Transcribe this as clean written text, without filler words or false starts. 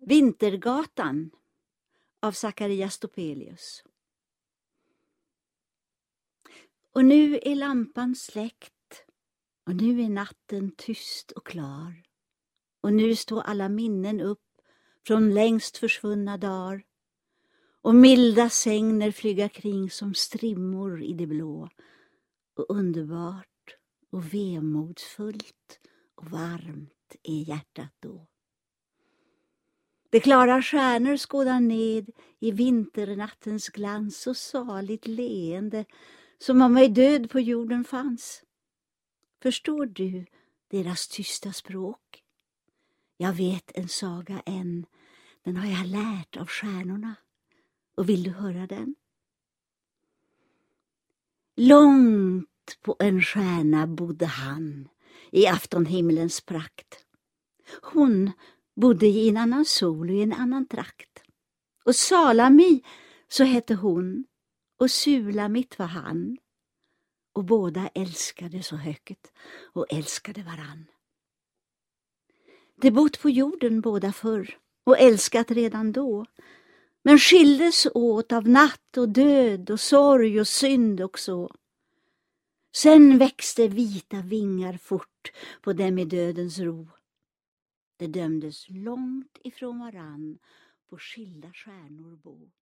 Vintergatan av Zacharias Topelius. Och nu är lampan släckt, och nu är natten tyst och klar. Och nu står alla minnen upp från längst försvunna dagar. Och milda sängner flyga kring som strimmor i det blå. Och underbart och vemodsfullt och varmt är hjärtat då. De klara stjärnor skådar ned i vinternattens glans och saligt leende som om ej död på jorden fanns. Förstår du deras tysta språk? Jag vet en saga än, den har jag lärt av stjärnorna. Och vill du höra den? Långt på en stjärna bodde han i aftonhimmelens prakt. Hon bodde i en annan sol och i en annan trakt. Och Salami, så hette hon, och Sulamit var han. Och båda älskade så högt och älskade varann. De bott på jorden båda förr och älskat redan då. Men skildes åt av natt och död och sorg och synd och så. Sen växte vita vingar fort på dem i dödens ro. De dömdes långt ifrån varann på skilda stjärnor bo.